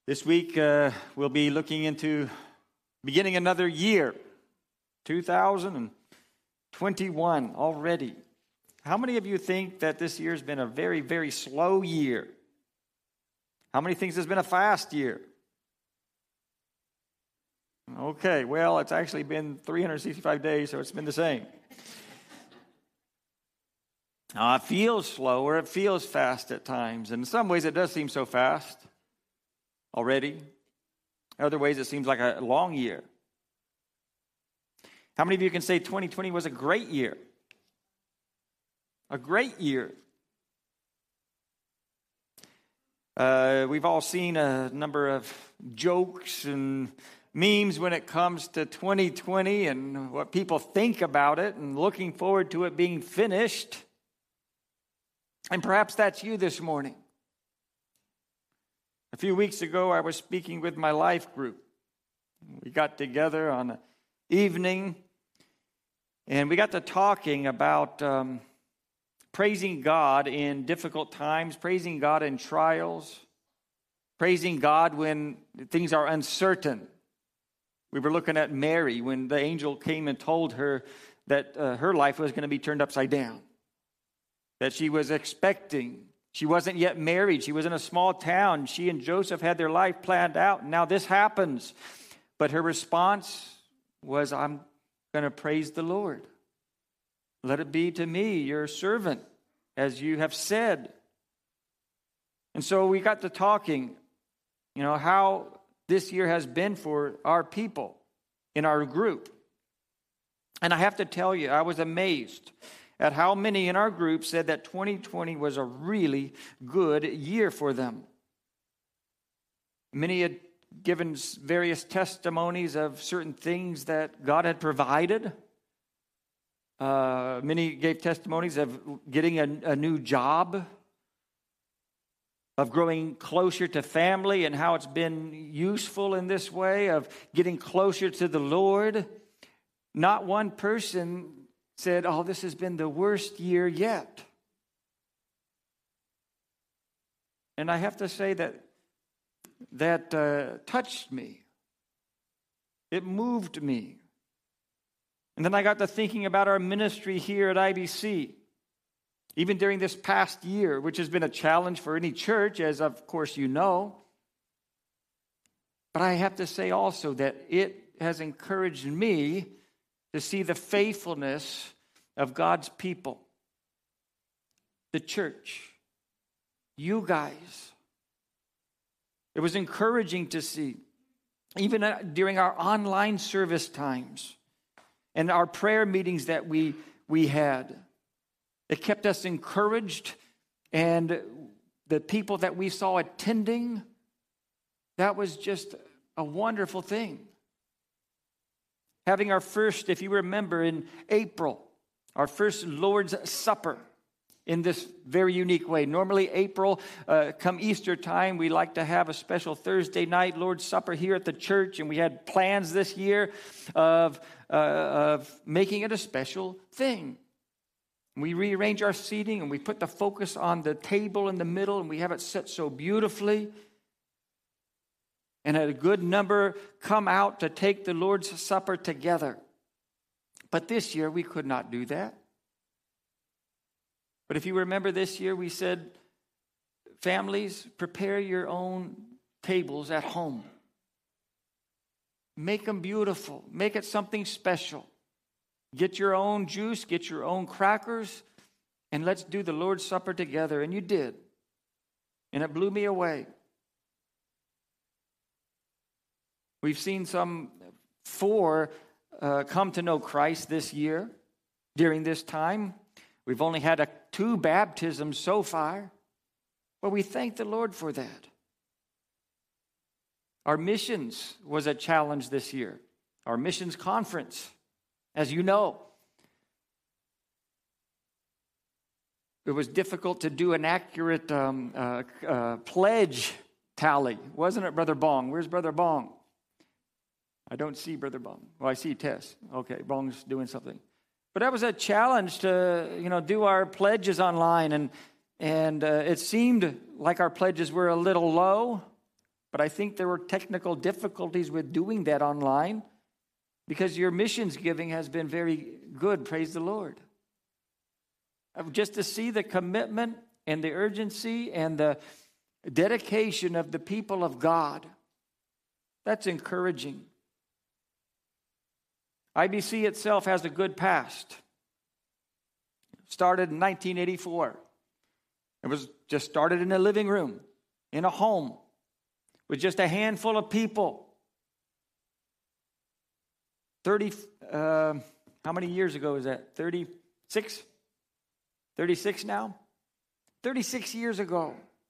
This week, we'll be looking into beginning another year, 2021 already. How many of you think that this year's been a very, very slow year? How many think it's been a fast year? Okay, well, it's actually been 365 days, so it's been the same. It feels slow or it feels fast at times. And in some ways, it does seem so fast already. In other ways, it seems like a long year. How many of you can say 2020 was a great year? A great year. We've all seen a number of jokes and memes when it comes to 2020 and what people think about it and looking forward to it being finished. And perhaps that's you this morning. A few weeks ago, I was speaking with my life group. We got together on an evening, and we got to talking about praising God in difficult times, praising God in trials, praising God when things are uncertain. We were looking at Mary when the angel came and told her that her life was going to be turned upside down, that she was expecting. She wasn't yet married. She was in a small town. She and Joseph had their life planned out. And now this happens. But her response was, I'm going to praise the Lord. Let it be to me, your servant, as you have said. And so we got to talking, how this year has been for our people in our group. And I have to tell you, I was amazed at how many in our group said that 2020 was a really good year for them. Many had given various testimonies of certain things that God had provided. Many gave testimonies of getting a new job, of growing closer to family and how it's been useful in this way, of getting closer to the Lord. Not one person said, this has been the worst year yet. And I have to say that touched me. It moved me. And then I got to thinking about our ministry here at IBC. Even during this past year, which has been a challenge for any church, as of course you know. But I have to say also that it has encouraged me to see the faithfulness of God's people, the church, you guys. It was encouraging to see, even during our online service times and our prayer meetings that we had. It kept us encouraged, and the people that we saw attending, that was just a wonderful thing. Having our first, if you remember, in April, our first Lord's Supper in this very unique way. Normally, April, come Easter time, we like to have a special Thursday night Lord's Supper here at the church, and we had plans this year of making it a special thing. We rearrange our seating, and we put the focus on the table in the middle, and we have it set so beautifully. And a good number come out to take the Lord's Supper together. But this year, we could not do that. But if you remember this year, we said, families, prepare your own tables at home. Make them beautiful. Make it something special. Get your own juice, get your own crackers, and let's do the Lord's Supper together. And you did. And it blew me away. We've seen some 4 come to know Christ this year during this time. We've only had 2 baptisms so far. But we thank the Lord for that. Our missions was a challenge this year. Our missions conference, as you know. It was difficult to do an accurate pledge tally. Wasn't it, Brother Bong? Where's Brother Bong? I don't see Brother Bong. Well, I see Tess. Okay, Bong's doing something. But that was a challenge to, do our pledges online. And it seemed like our pledges were a little low. but I think there were technical difficulties with doing that online because your missions giving has been very good, praise the Lord. Just to see the commitment and the urgency and the dedication of the people of God, that's encouraging. IBC itself has a good past. Started in 1984. It was just started in a living room, in a home, with just a handful of people. 30, how many years ago is that? 36? 36 now? 36 years ago.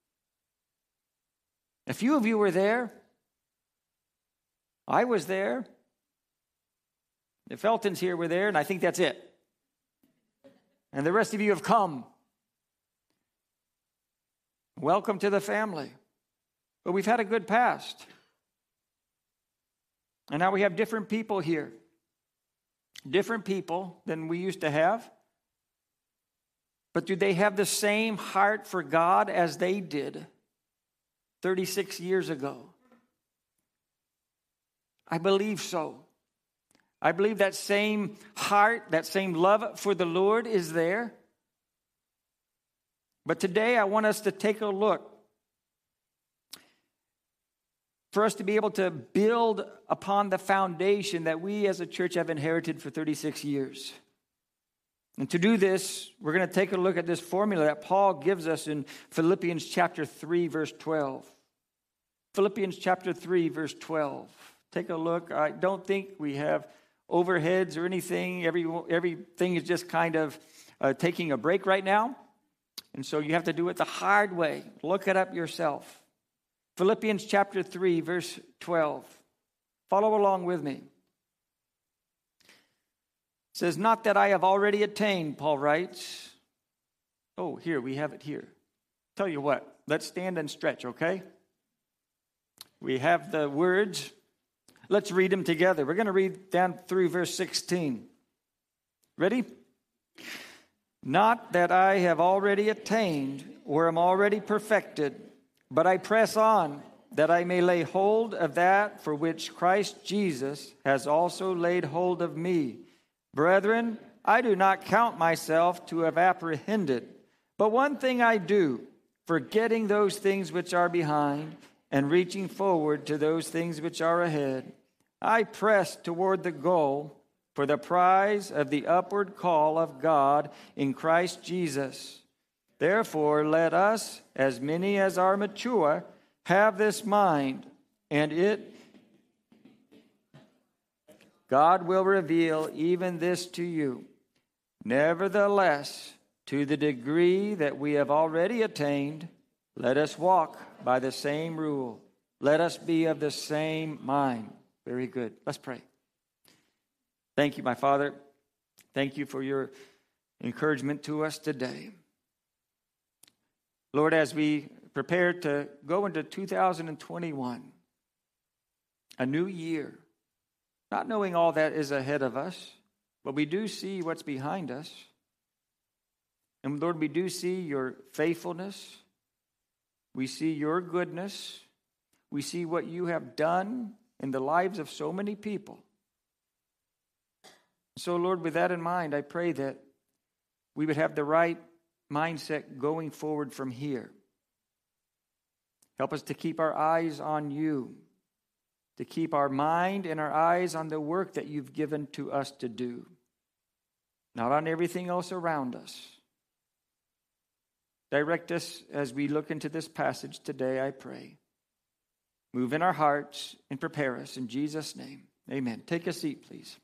A few of you were there. I was there. The Feltons here were there, and I think that's it. And the rest of you have come. Welcome to the family. But we've had a good past. And now we have different people here. Different people than we used to have. But do they have the same heart for God as they did 36 years ago? I believe so. I believe that same heart, that same love for the Lord is there. But today I want us to take a look. For us to be able to build upon the foundation that we as a church have inherited for 36 years. And to do this, we're going to take a look at this formula that Paul gives us in Philippians chapter 3, verse 12. Philippians chapter 3, verse 12. Take a look. I don't think we have overheads or anything. Everything is just kind of taking a break right now. And so you have to do it the hard way. Look it up yourself. Philippians chapter 3, verse 12. Follow along with me. It says, not that I have already attained, Paul writes. Oh, here, we have it here. Tell you what, let's stand and stretch, okay? We have the words. Let's read them together. We're going to read down through verse 16. Ready? Not that I have already attained or am already perfected, but I press on that I may lay hold of that for which Christ Jesus has also laid hold of me. Brethren, I do not count myself to have apprehended, but one thing I do, forgetting those things which are behind and reaching forward to those things which are ahead, I press toward the goal for the prize of the upward call of God in Christ Jesus. Therefore, let us, as many as are mature, have this mind, and God will reveal even this to you. Nevertheless, to the degree that we have already attained, let us walk by the same rule. Let us be of the same mind. Very good. Let's pray. Thank you, my Father. Thank you for your encouragement to us today. Lord, as we prepare to go into 2021, a new year, not knowing all that is ahead of us, but we do see what's behind us. And Lord, we do see your faithfulness. We see your goodness. We see what you have done in the lives of so many people. So, Lord, with that in mind, I pray that we would have the right mindset going forward from here. Help us to keep our eyes on you, to keep our mind and our eyes on the work that you've given to us to do, not on everything else around us. Direct us as we look into this passage today, I pray. Move in our hearts and prepare us in Jesus' name. Amen. Take a seat, please.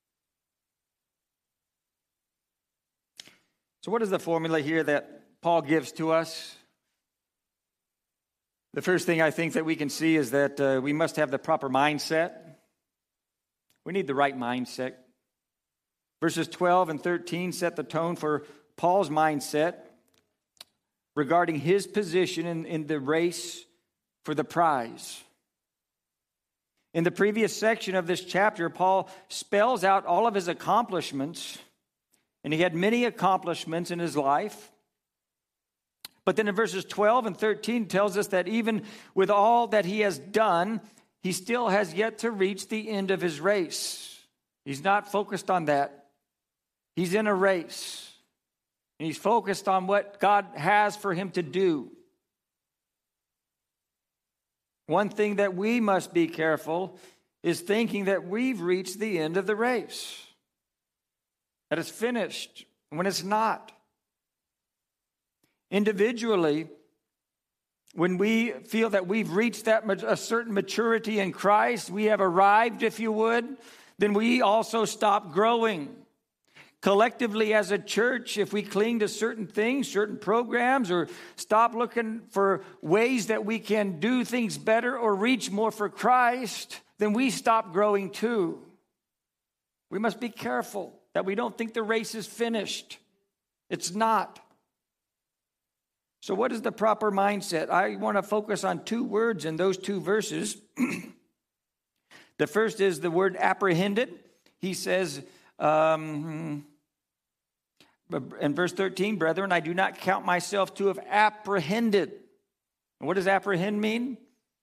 So what is the formula here that Paul gives to us? The first thing I think that we can see is that we must have the proper mindset. We need the right mindset. Verses 12 and 13 set the tone for Paul's mindset regarding his position in the race for the prize. In the previous section of this chapter, Paul spells out all of his accomplishments, and he had many accomplishments in his life. But then in verses 12 and 13 tells us that even with all that he has done, he still has yet to reach the end of his race. He's not focused on that. He's in a race. And he's focused on what God has for him to do. One thing that we must be careful is thinking that we've reached the end of the race, that it's finished, when it's not. Individually, when we feel that we've reached a certain maturity in Christ, we have arrived, if you would, then we also stop growing. Collectively as a church, if we cling to certain things, certain programs, or stop looking for ways that we can do things better or reach more for Christ, then we stop growing too. We must be careful that we don't think the race is finished. It's not. So what is the proper mindset? I want to focus on two words in those two verses. The first is the word apprehended. He says in verse 13, brethren, I do not count myself to have apprehended. And what does apprehend mean?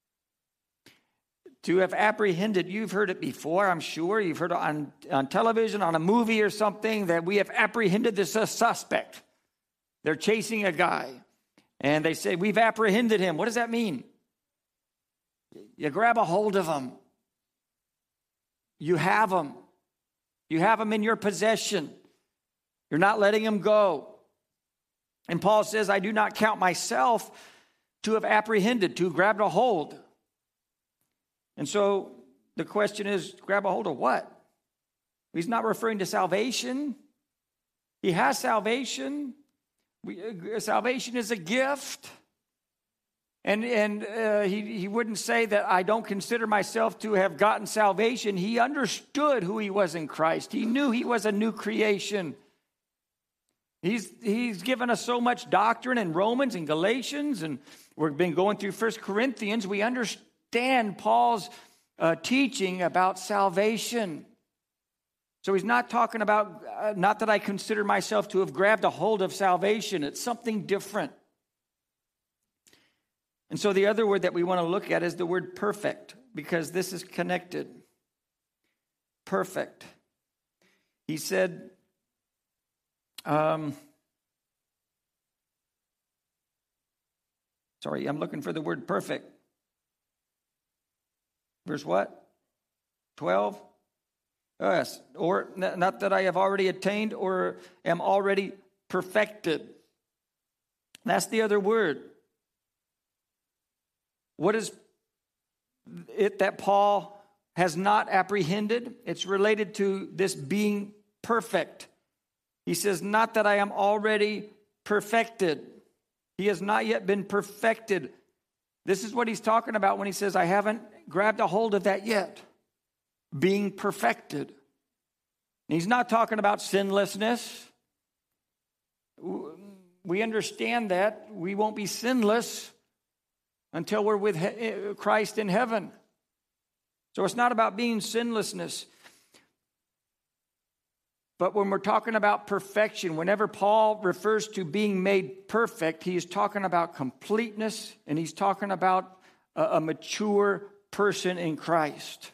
To have apprehended, you've heard it before, I'm sure. You've heard it on television, on a movie or something, that we have apprehended this suspect. They're chasing a guy. And they say, we've apprehended him. What does that mean? You grab a hold of him. You have him. You have him in your possession. You're not letting him go. And Paul says, I do not count myself to have apprehended, to have grabbed a hold. And so the question is, grab a hold of what? He's not referring to salvation. He has salvation. Salvation is a gift. And he wouldn't say that I don't consider myself to have gotten salvation. He understood who he was in Christ. He knew he was a new creation. He's given us so much doctrine in Romans and Galatians, and we've been going through 1 Corinthians. We understand Paul's teaching about salvation. So he's not talking about, not that I consider myself to have grabbed a hold of salvation. It's something different. And so the other word that we want to look at is the word perfect, because this is connected. Perfect. He said, sorry, I'm looking for the word perfect. Verse what? 12? Yes, or not that I have already attained or am already perfected. That's the other word. What is it that Paul has not apprehended? It's related to this being perfect. He says, not that I am already perfected. He has not yet been perfected. This is what he's talking about when he says, I haven't grabbed a hold of that yet. Being perfected. He's not talking about sinlessness. We understand that we won't be sinless until we're with Christ in heaven. So it's not about being sinlessness. But when we're talking about perfection, whenever Paul refers to being made perfect, he is talking about completeness, and he's talking about a mature person in Christ.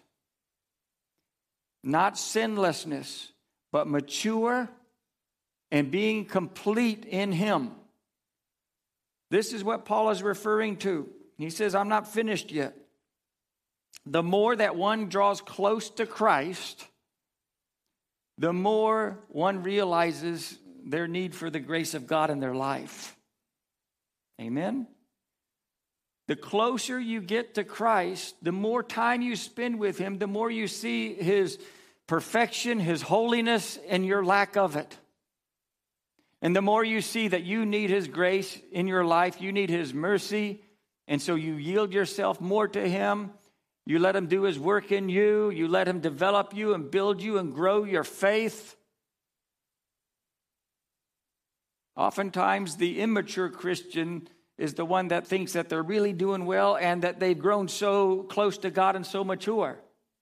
Not sinlessness, but mature and being complete in him. This is what Paul is referring to. He says, I'm not finished yet. The more that one draws close to Christ, the more one realizes their need for the grace of God in their life. Amen? The closer you get to Christ, the more time you spend with him, the more you see his perfection, his holiness, and your lack of it. And the more you see that you need his grace in your life, you need his mercy, and so you yield yourself more to him. You let him do his work in you. You let him develop you and build you and grow your faith. Oftentimes, the immature Christian is the one that thinks that they're really doing well and that they've grown so close to God and so mature.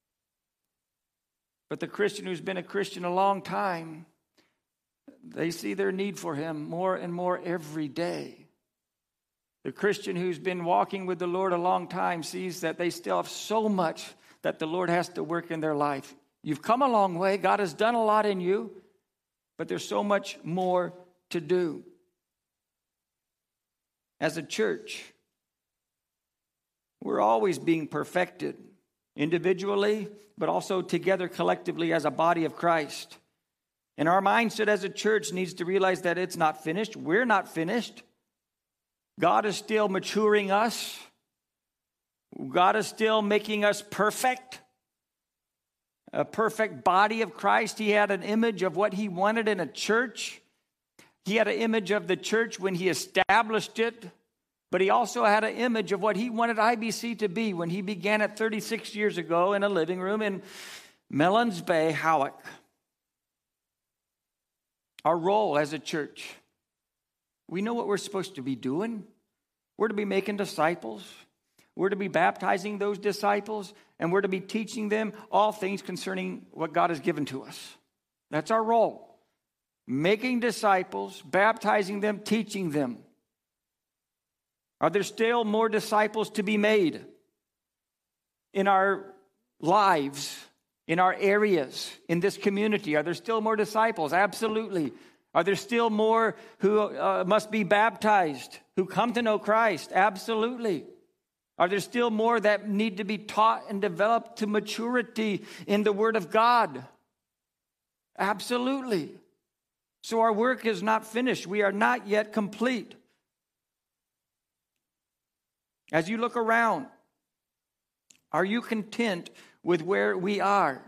But the Christian who's been a Christian a long time, they see their need for him more and more every day. The Christian who's been walking with the Lord a long time sees that they still have so much that the Lord has to work in their life. You've come a long way. God has done a lot in you, but there's so much more to do. As a church, we're always being perfected, individually, but also together collectively as a body of Christ. And our mindset as a church needs to realize that it's not finished. We're not finished. God is still maturing us. God is still making us perfect. A perfect body of Christ. He had an image of what he wanted in a church. He had an image of the church when he established it. But he also had an image of what he wanted IBC to be when he began it 36 years ago in a living room in Melons Bay, Howick. Our role as a church. We know what we're supposed to be doing. We're to be making disciples. We're to be baptizing those disciples. And we're to be teaching them all things concerning what God has given to us. That's our role. Making disciples, baptizing them, teaching them. Are there still more disciples to be made in our lives, in our areas, in this community? Are there still more disciples? Absolutely. Are there still more who must be baptized, who come to know Christ? Absolutely. Are there still more that need to be taught and developed to maturity in the Word of God? Absolutely. So our work is not finished. We are not yet complete. As you look around, are you content with where we are?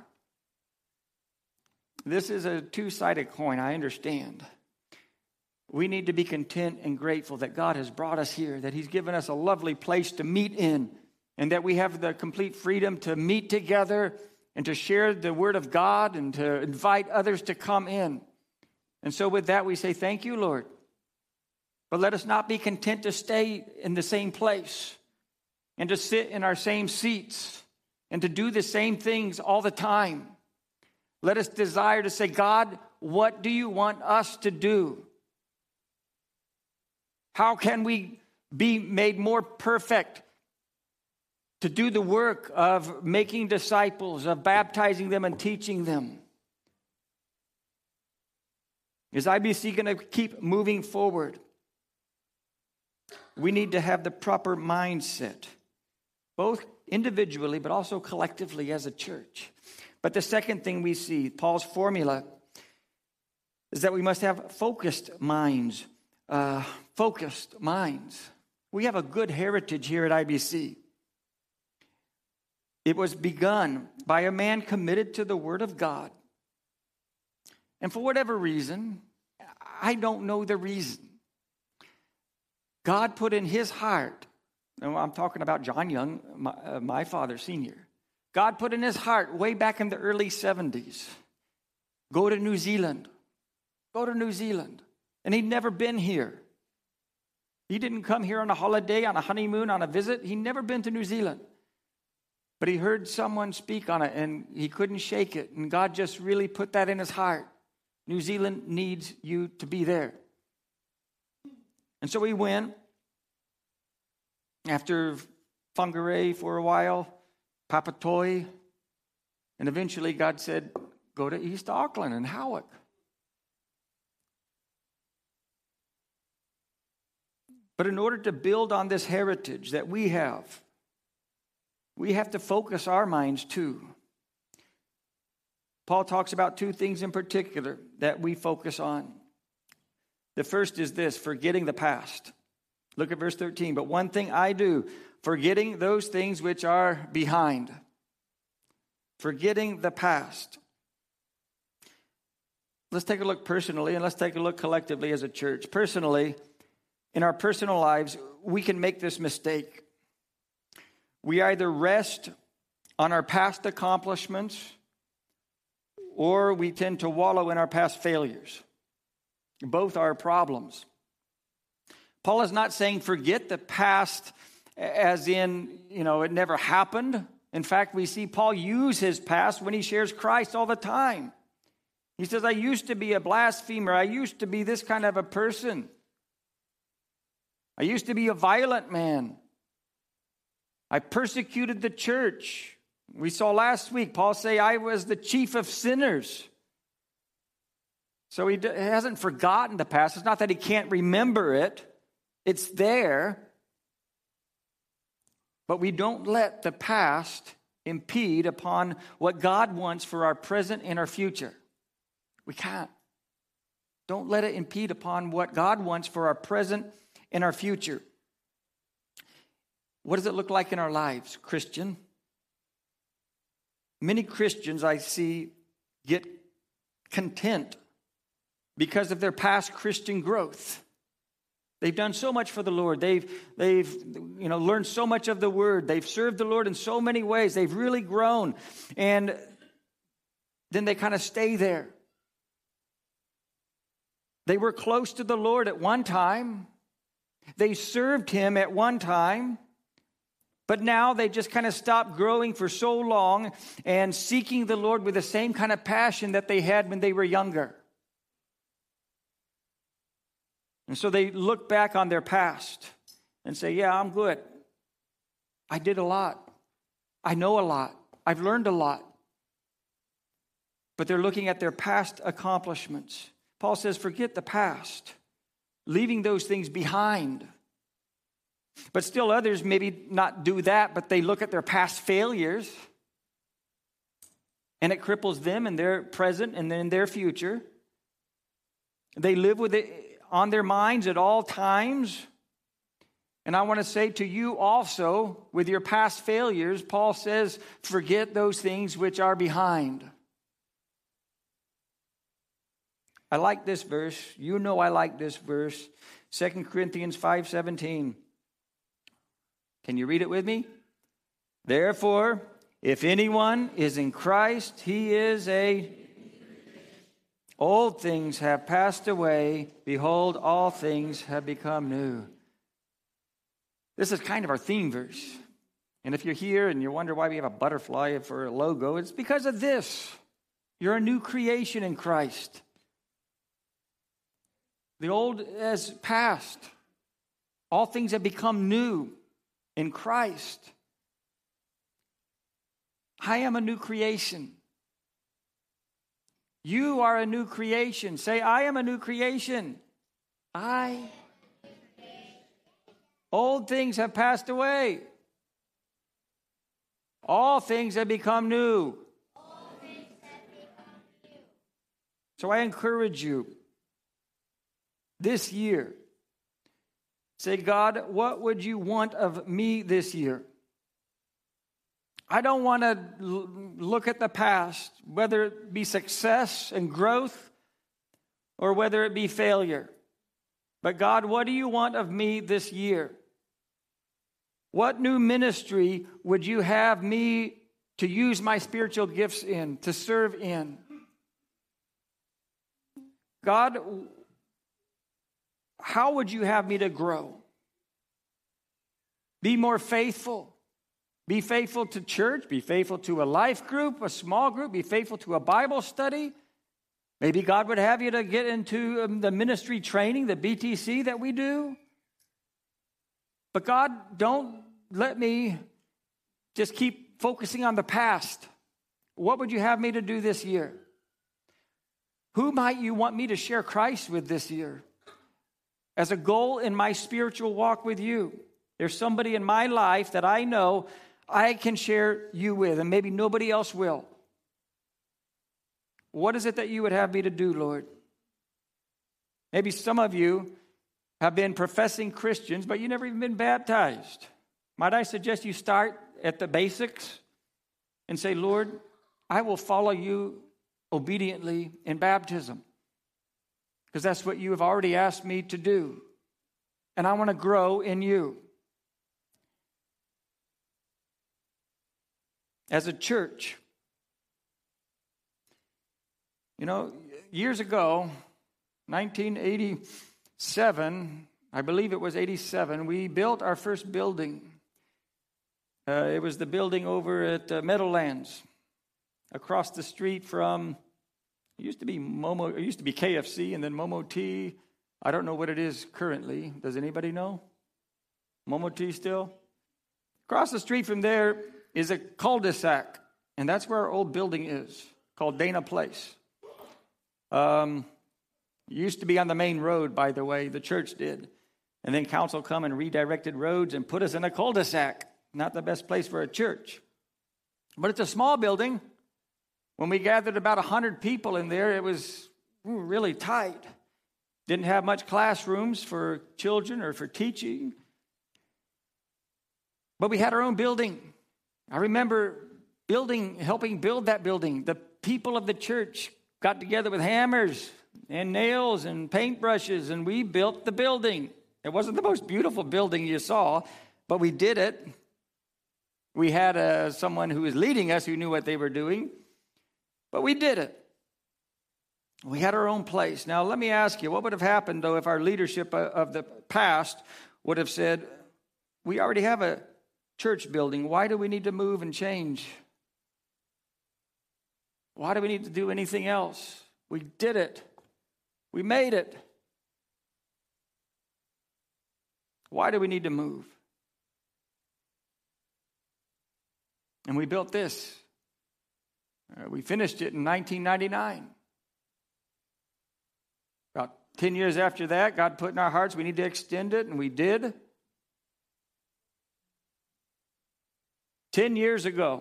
This is a two-sided coin, I understand. We need to be content and grateful that God has brought us here, that he's given us a lovely place to meet in, and that we have the complete freedom to meet together and to share the Word of God and to invite others to come in. And so with that, we say, thank you, Lord. But let us not be content to stay in the same place and to sit in our same seats and to do the same things all the time. Let us desire to say, God, what do you want us to do? How can we be made more perfect to do the work of making disciples, of baptizing them and teaching them? Is IBC going to keep moving forward? We need to have the proper mindset, both individually but also collectively as a church. But the second thing we see, Paul's formula, is that we must have focused minds. Focused minds. We have a good heritage here at IBC. It was begun by a man committed to the Word of God. And for whatever reason, I don't know the reason, God put in his heart, and I'm talking about John Young, my father, senior. God put in his heart way back in the early 70s, go to New Zealand. Go to New Zealand. And he'd never been here. He didn't come here on a holiday, on a honeymoon, on a visit. He'd never been to New Zealand. But he heard someone speak on it, and he couldn't shake it. And God just really put that in his heart. New Zealand needs you to be there. And so he went. After Whangarei for a while, Papatoi, and eventually God said, go to East Auckland and Howick. But in order to build on this heritage that we have to focus our minds too. Paul talks about two things in particular that we focus on. The first is this, forgetting the past. Look at verse 13. But one thing I do, forgetting those things which are behind. Forgetting the past. Let's take a look personally, and let's take a look collectively as a church. Personally, in our personal lives, we can make this mistake. We either rest on our past accomplishments, or we tend to wallow in our past failures. Both are problems. Paul is not saying forget the past as in, it never happened. In fact, we see Paul use his past when he shares Christ all the time. He says, I used to be a blasphemer. I used to be this kind of a person. I used to be a violent man. I persecuted the church. We saw last week Paul say I was the chief of sinners. So he hasn't forgotten the past. It's not that he can't remember it. It's there. But we don't let the past impede upon what God wants for our present and our future. We can't. Don't let it impede upon what God wants for our present and our future. What does it look like in our lives, Christian? Many Christians I see get content because of their past Christian growth. They've done so much for the Lord. They've learned so much of the Word. They've served the Lord in so many ways. They've really grown. And then they kind of stay there. They were close to the Lord at one time. They served Him at one time. But now they just kind of stopped growing for so long and seeking the Lord with the same kind of passion that they had when they were younger. And so they look back on their past and say, yeah, I'm good. I did a lot. I know a lot. I've learned a lot. But they're looking at their past accomplishments. Paul says, forget the past, leaving those things behind. But still others maybe not do that, but they look at their past failures, and it cripples them in their present and then in their future. They live with it on their minds at all times. And I want to say to you also, with your past failures, Paul says, forget those things which are behind. I like this verse. You know I like this verse. 2 Corinthians 5:17. Can you read it with me? Therefore, if anyone is in Christ, he is old things have passed away. Behold, all things have become new. This is kind of our theme verse. And if you're here and you wonder why we have a butterfly for a logo, it's because of this. You're a new creation in Christ. The old has passed. All things have become new in Christ. I am a new creation. You are a new creation. Say, I am a new creation. Old things have passed away. All things have become new. So I encourage you this year, say, God, what would you want of me this year? I don't want to look at the past, whether it be success and growth or whether it be failure. But God, what do you want of me this year? What new ministry would you have me to use my spiritual gifts in, to serve in? God, how would you have me to grow? Be more faithful. Be faithful to church. Be faithful to a life group, a small group. Be faithful to a Bible study. Maybe God would have you to get into the ministry training, the BTC that we do. But God, don't let me just keep focusing on the past. What would you have me to do this year? Who might you want me to share Christ with this year? As a goal in my spiritual walk with you, there's somebody in my life that I know I can share you with, and maybe nobody else will. What is it that you would have me to do, Lord? Maybe some of you have been professing Christians, but you've never even been baptized. Might I suggest you start at the basics and say, Lord, I will follow you obediently in baptism, because that's what you have already asked me to do. And I want to grow in you. As a church, years ago, 1987, I believe it was 87, we built our first building. It was the building over at Meadowlands, across the street from, it used to be KFC and then Momo Tea. I don't know what it is currently. Does anybody know? Momo T still? Across the street from there is a cul-de-sac, and that's where our old building is, called Dana Place. Used to be on the main road, by the way, the church did. And then council come and redirected roads and put us in a cul-de-sac. Not the best place for a church. But it's a small building. When we gathered about 100 people in there, it was really tight. Didn't have much classrooms for children or for teaching. But we had our own building. I remember helping build that building. The people of the church got together with hammers and nails and paintbrushes, and we built the building. It wasn't the most beautiful building you saw, but we did it. We had someone who was leading us who knew what they were doing, but we did it. We had our own place. Now, let me ask you, what would have happened, though, if our leadership of the past would have said, we already have a church building. Why do we need to move and change? Why do we need to do anything else? We did it. We made it. Why do we need to move? And we built this. We finished it in 1999. About 10 years after that, God put in our hearts we need to extend it, and we did. 10 years ago,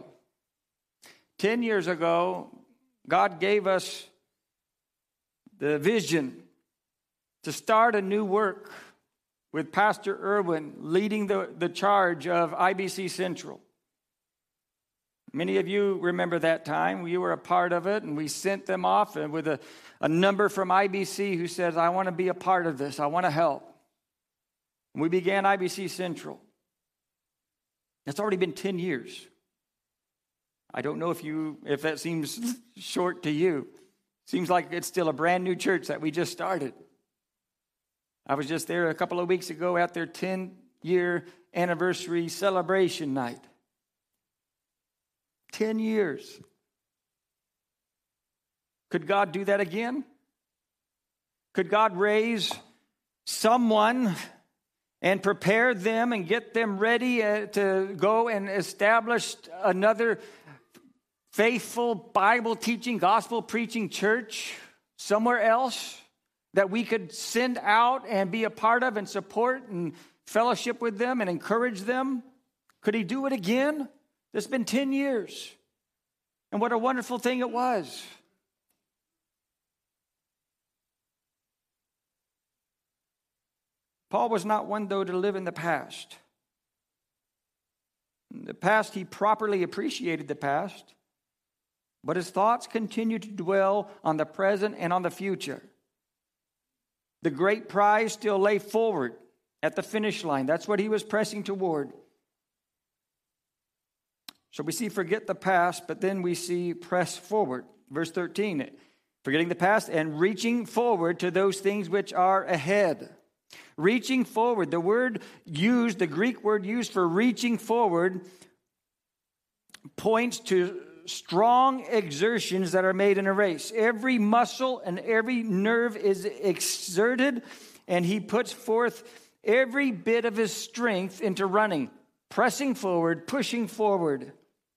God gave us the vision to start a new work with Pastor Irwin leading the charge of IBC Central. Many of you remember that time. We were a part of it, and we sent them off with a number from IBC who says, I want to be a part of this. I want to help. And we began IBC Central. It's already been 10 years. I don't know if that seems short to you. Seems like it's still a brand new church that we just started. I was just there a couple of weeks ago at their 10-year anniversary celebration night. 10 years. Could God do that again? Could God raise someone and prepare them and get them ready to go and establish another faithful, Bible-teaching, gospel-preaching church somewhere else that we could send out and be a part of and support and fellowship with them and encourage them? Could he do it again? It's been 10 years. And what a wonderful thing it was. Paul was not one, though, to live in the past. In the past, he properly appreciated the past, but his thoughts continued to dwell on the present and on the future. The great prize still lay forward at the finish line. That's what he was pressing toward. So we see forget the past, but then we see press forward. Verse 13, forgetting the past and reaching forward to those things which are ahead. Reaching forward. The Greek word used for reaching forward points to strong exertions that are made in a race. Every muscle and every nerve is exerted, and he puts forth every bit of his strength into running, pressing forward, pushing forward.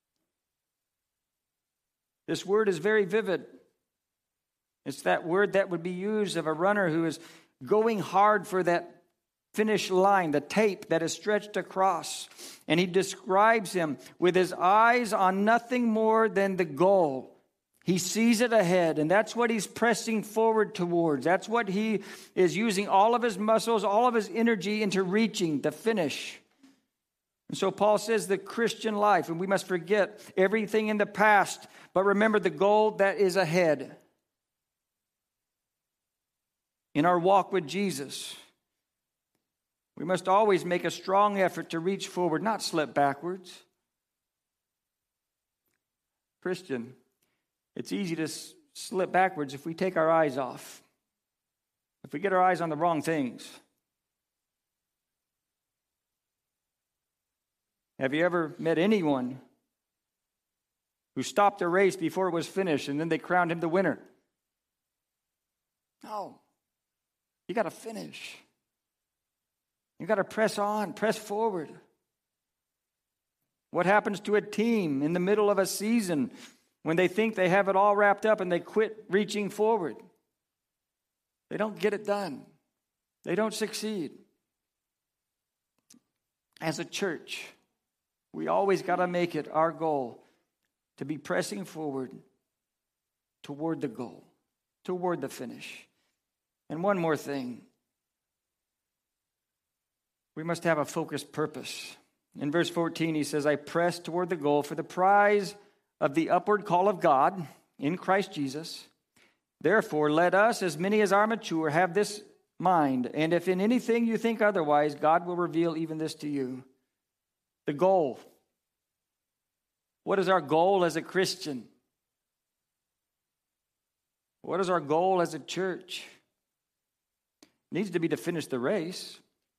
This word is very vivid. It's that word that would be used of a runner who is going hard for that finish line, the tape that is stretched across. And he describes him with his eyes on nothing more than the goal. He sees it ahead, and that's what he's pressing forward towards. That's what he is using all of his muscles, all of his energy into reaching, the finish. And so Paul says the Christian life, and we must forget everything in the past, but remember the goal that is ahead. In our walk with Jesus, we must always make a strong effort to reach forward, not slip backwards. Christian, it's easy to slip backwards if we take our eyes off, if we get our eyes on the wrong things. Have you ever met anyone who stopped a race before it was finished and then they crowned him the winner? No. You got to finish. You've got to press on, press forward. What happens to a team in the middle of a season when they think they have it all wrapped up and they quit reaching forward? They don't get it done. They don't succeed. As a church, we always got to make it our goal to be pressing forward toward the goal, toward the finish. And one more thing. We must have a focused purpose. In verse 14, he says, I press toward the goal for the prize of the upward call of God in Christ Jesus. Therefore, let us, as many as are mature, have this mind. And if in anything you think otherwise, God will reveal even this to you. The goal. What is our goal as a Christian? What is our goal as a church? It needs to be to finish the race.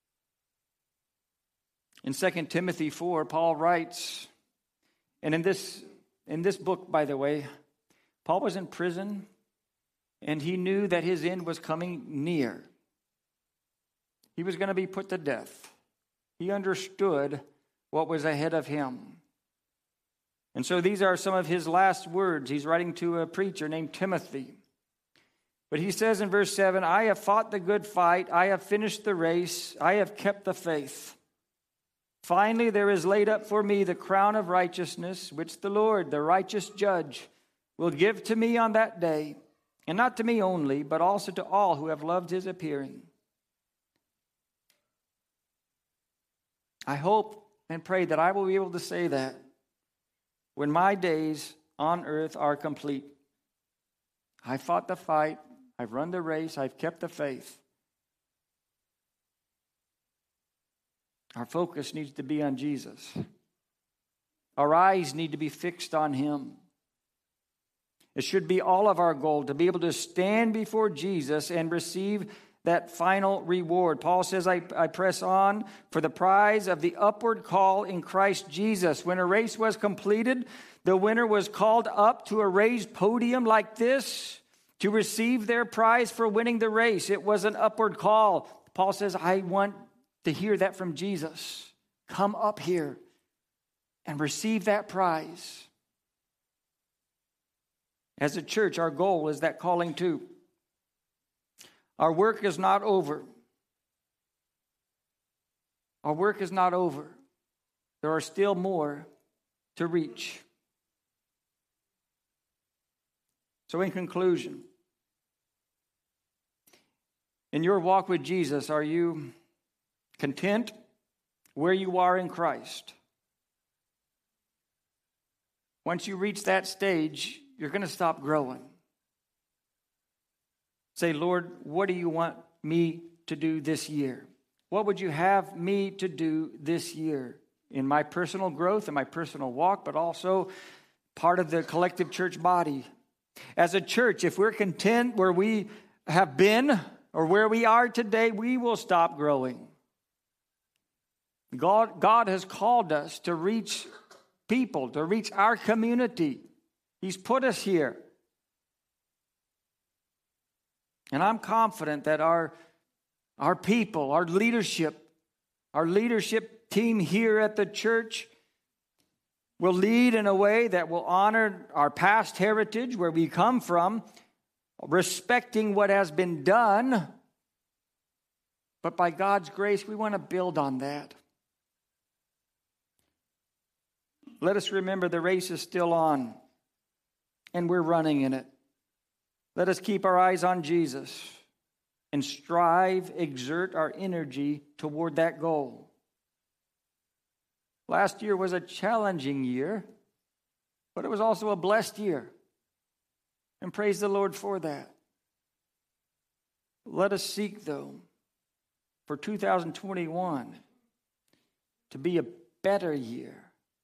In 2 Timothy 4, Paul writes, and in this book, by the way, Paul was in prison, and he knew that his end was coming near. He was going to be put to death. He understood what was ahead of him. And so these are some of his last words. He's writing to a preacher named Timothy. But he says in verse 7, I have fought the good fight, I have finished the race, I have kept the faith. Finally, there is laid up for me the crown of righteousness, which the Lord, the righteous judge, will give to me on that day, and not to me only, but also to all who have loved his appearing. I hope and pray that I will be able to say that when my days on earth are complete. I fought the fight, I've run the race, I've kept the faith. Our focus needs to be on Jesus. Our eyes need to be fixed on him. It should be all of our goal to be able to stand before Jesus and receive that final reward. Paul says, I press on for the prize of the upward call in Christ Jesus. When a race was completed, the winner was called up to a raised podium like this to receive their prize for winning the race. It was an upward call. Paul says, I want to hear that from Jesus. Come up here and receive that prize. As a church, our goal is that calling too. Our work is not over. Our work is not over. There are still more to reach. So in conclusion, in your walk with Jesus, are you content where you are in Christ? Once you reach that stage, you're going to stop growing. Say, Lord, what do you want me to do this year? What would you have me to do this year in my personal growth, in my personal walk, but also part of the collective church body? As a church, if we're content where we have been or where we are today, we will stop growing. God has called us to reach people, to reach our community. He's put us here. And I'm confident that our people, our leadership team here at the church will lead in a way that will honor our past heritage, where we come from, respecting what has been done. But by God's grace, we want to build on that. Let us remember the race is still on, and we're running in it. Let us keep our eyes on Jesus and exert our energy toward that goal. Last year was a challenging year, but it was also a blessed year. And praise the Lord for that. Let us seek, though, for 2021 to be a better year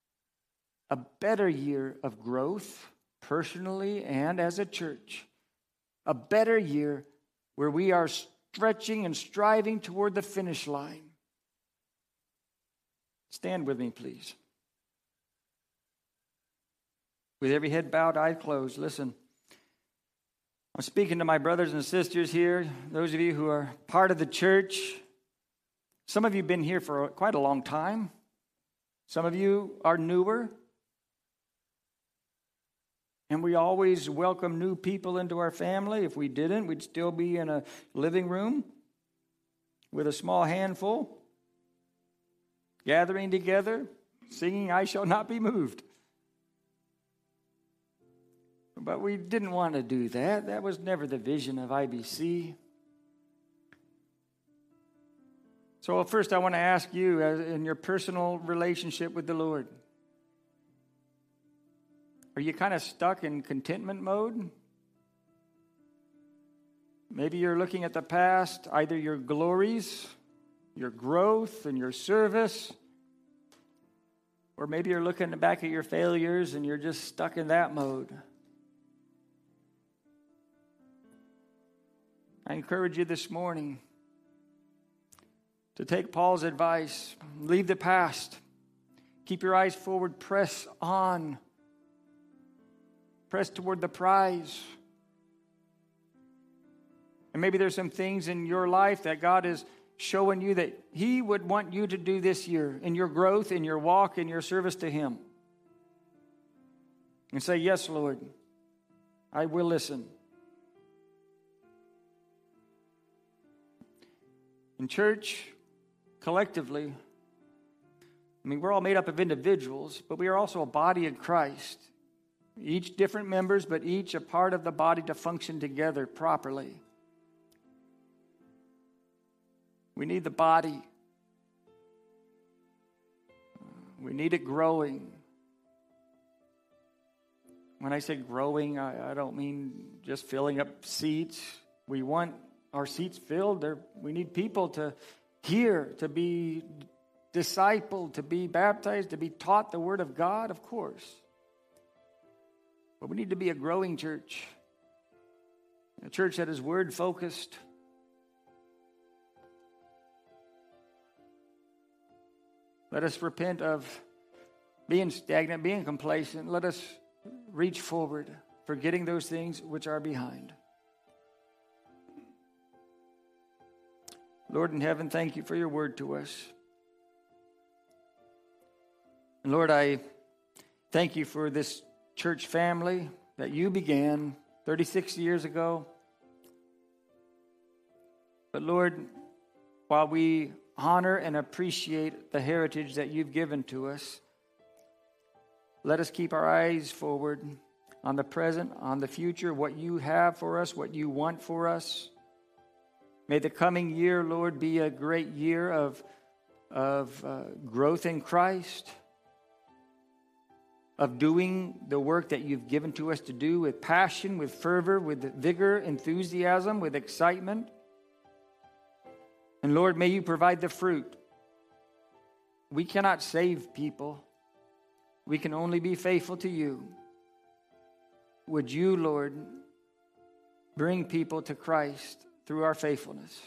of growth, personally and as a church. A better year where we are stretching and striving toward the finish line. Stand with me, please. With every head bowed, eyes closed. Listen, I'm speaking to my brothers and sisters here, those of you who are part of the church. Some of you have been here for quite a long time. Some of you are newer. And we always welcome new people into our family. If we didn't, we'd still be in a living room with a small handful, gathering together, singing, "I Shall Not Be Moved." But we didn't want to do that. That was never the vision of IBC. So first I want to ask you, in your personal relationship with the Lord, are you kind of stuck in contentment mode? Maybe you're looking at the past, either your glories, your growth, and your service, or maybe you're looking back at your failures and you're just stuck in that mode. I encourage you this morning to take Paul's advice. Leave the past. Keep your eyes forward. Press on. Press toward the prize. And maybe there's some things in your life that God is showing you that He would want you to do this year in your growth, in your walk, in your service to Him. And say, "Yes, Lord, I will listen." In church, collectively, we're all made up of individuals, but we are also a body in Christ. Each different members, but each a part of the body to function together properly. We need the body. We need it growing. When I say growing, I don't mean just filling up seats. We want our seats filled. We need people to hear, to be discipled, to be baptized, to be taught the Word of God, of course. But we need to be a growing church. A church that is Word-focused. Let us repent of being stagnant, being complacent. Let us reach forward, forgetting those things which are behind. Lord in heaven, thank you for your word to us. And Lord, I thank you for this church family that you began 36 years ago. But Lord, while we honor and appreciate the heritage that you've given to us, let us keep our eyes forward on the present, on the future, what you have for us, what you want for us. May the coming year, Lord, be a great year of growth in Christ, of doing the work that you've given to us to do with passion, with fervor, with vigor, enthusiasm, with excitement. And Lord, may you provide the fruit. We cannot save people. We can only be faithful to you. Would you, Lord, bring people to Christ through our faithfulness?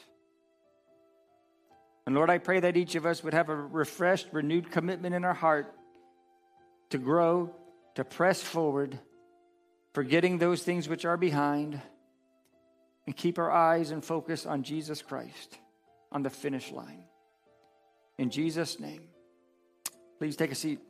And Lord, I pray that each of us would have a refreshed, renewed commitment in our heart to grow, to press forward, forgetting those things which are behind, and keep our eyes and focus on Jesus Christ, on the finish line. In Jesus' name, please take a seat.